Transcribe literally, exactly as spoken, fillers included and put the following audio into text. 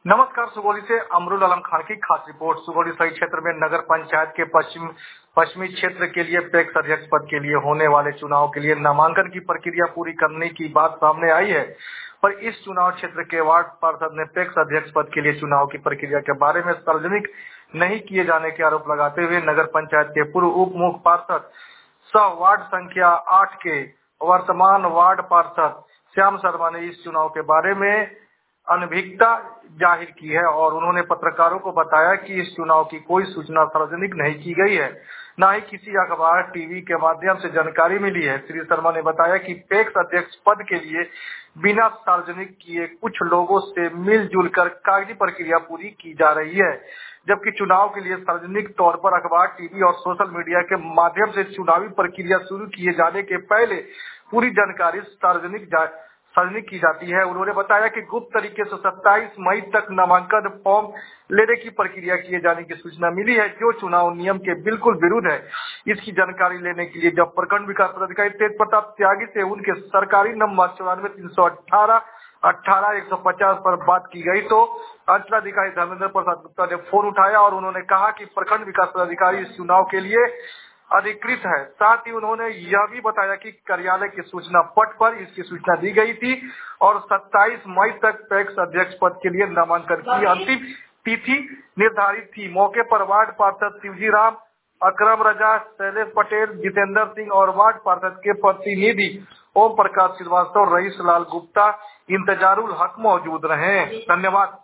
नमस्कार। सुगौली से अमरुल आलम खान की खास रिपोर्ट। सुगौली सही क्षेत्र में नगर पंचायत के पश्चिम पश्चिमी क्षेत्र के लिए पैक्स अध्यक्ष पद के लिए होने वाले चुनाव के लिए नामांकन की प्रक्रिया पूरी करने की बात सामने आई है, पर इस चुनाव क्षेत्र के वार्ड पार्षद ने पैक्स अध्यक्ष पद के लिए चुनाव की प्रक्रिया के बारे में सार्वजनिक नहीं किए जाने के आरोप लगाते हुए नगर पंचायत के पूर्व उप मुख्य पार्षद सह वार्ड संख्या आठ के वर्तमान वार्ड पार्षद श्याम शर्मा ने इस चुनाव के बारे में अनभिज्ञता जाहिर की है और उन्होंने पत्रकारों को बताया कि इस चुनाव की कोई सूचना सार्वजनिक नहीं की गई है, न ही किसी अखबार टीवी के माध्यम से जानकारी मिली है। श्री शर्मा ने बताया कि पैक्स अध्यक्ष पद के लिए बिना सार्वजनिक किए कुछ लोगों से मिलजुल कर कागजी प्रक्रिया पूरी की जा रही है, जबकि चुनाव के लिए सार्वजनिक तौर पर अखबार, टीवी और सोशल मीडिया के माध्यम से चुनावी प्रक्रिया शुरू किए जाने के पहले पूरी जानकारी सार्वजनिक सार्वजनिक की जाती है। उन्होंने बताया कि गुप्त तरीके से सत्ताईस मई तक नामांकन फॉर्म लेने की प्रक्रिया किए जाने की सूचना मिली है, जो चुनाव नियम के बिल्कुल विरुद्ध है। इसकी जानकारी लेने के लिए जब प्रखंड विकास पदाधिकारी तेज प्रताप त्यागी से उनके सरकारी नंबर चौरानवे तीन सौ अठारह अठारह एक सौ पचास पर बात की गई तो अंचलाधिकारी धर्मेंद्र प्रसाद गुप्ता ने फोन उठाया और उन्होंने कहा कि प्रखंड विकास पदाधिकारी इस चुनाव के लिए अधिकृत है। साथ ही उन्होंने यह भी बताया कि कार्यालय की सूचना पट पर इसकी सूचना दी गई थी और सत्ताईस मई तक पैक्स अध्यक्ष पद के लिए नामांकन की अंतिम तिथि निर्धारित थी। मौके पर वार्ड पार्षद शिवजी राम, अकरम रजा, शैलेश पटेल, जितेंद्र सिंह और वार्ड पार्षद के प्रतिनिधि ओम प्रकाश श्रीवास्तव, रईस लाल गुप्ता, इंतजारुल हक मौजूद रहे। धन्यवाद।